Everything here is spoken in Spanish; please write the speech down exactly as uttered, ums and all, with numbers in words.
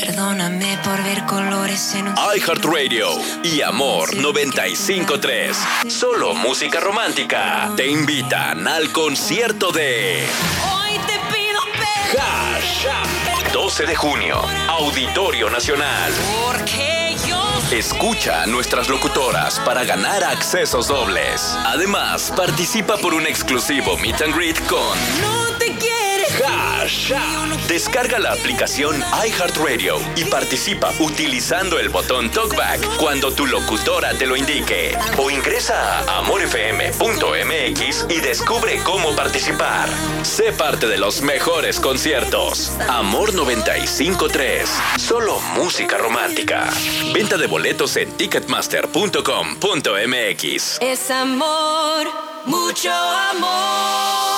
Perdóname por ver colores en un... iHeartRadio y Amor noventa y cinco punto tres. Solo música romántica. Te invitan al concierto de Hoy te pido perdón. Hash. doce de junio, Auditorio Nacional. Porque yo... Escucha a nuestras locutoras para ganar accesos dobles. Además, participa por un exclusivo meet and greet con No te quieres. Hash. Descarga la aplicación iHeartRadio y participa utilizando el botón TalkBack cuando tu locutora te lo indique. O ingresa a amor f m punto m x y descubre cómo participar. Sé parte de los mejores conciertos. Amor noventa y cinco punto tres. Solo música romántica. Venta de boletos en ticketmaster punto com punto m x. Es amor, mucho amor.